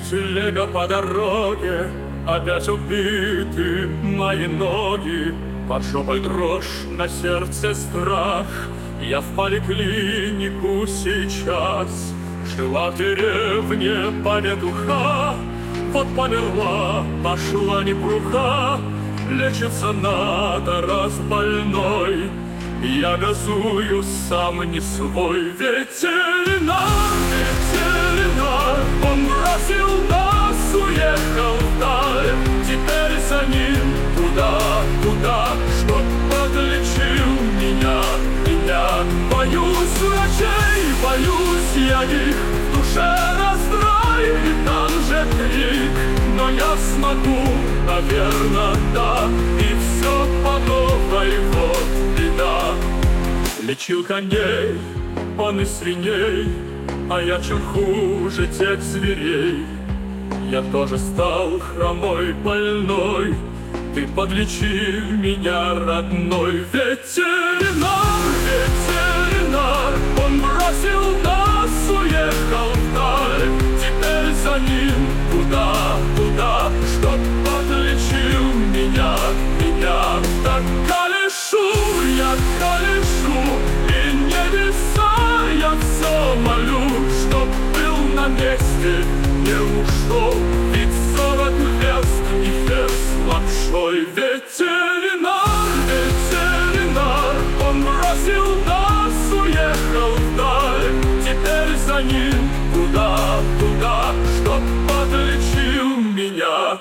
Телега по дороге, опять убиты мои ноги. Под жопой дрожь, на сердце страх. Я в поликлинику сейчас. Жила в деревне повитуха. Вот померла, пошла непруха. Лечиться надо, раз больной. Я газую, сам не свой. Ветеринар, ветеринар, он бросил нас, уехал вдаль. Теперь за ним туда, туда, чтоб подлечил меня. Боюсь врачей, боюсь я их, в душе раздрай, и там же крик. Но я смогу, наверно, да, и все по новой, вот беда. Лечил коней, он и свиней, а я чем хуже тех зверей. Я тоже стал хромой, больной. Ты подлечи меня, родной. Ветеринар, ветеринар, он бросил нас, уехал вдаль. Теперь за ним туда, туда, чтоб подлечил меня. Так колешу, я колешу, и небеса я все молю, чтоб был на месте, не ушел. Ведь 40 верст и ферзь лапшой. Ветеринар, ветеринар, он бросил нас, уехал вдаль. Теперь за ним туда, туда, чтоб подлечил меня.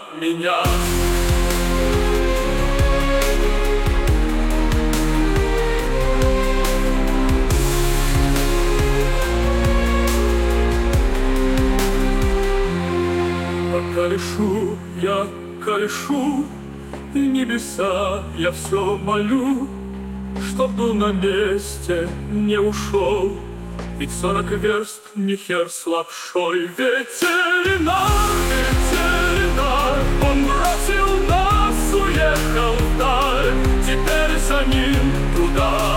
Колешу, я колешу, и небеса я все молю, чтоб был на месте, не ушел. Ведь 40 верст не хер с лапшой. Ветеринар, ветеринар, он бросил нас, уехал вдаль. Теперь за ним туда,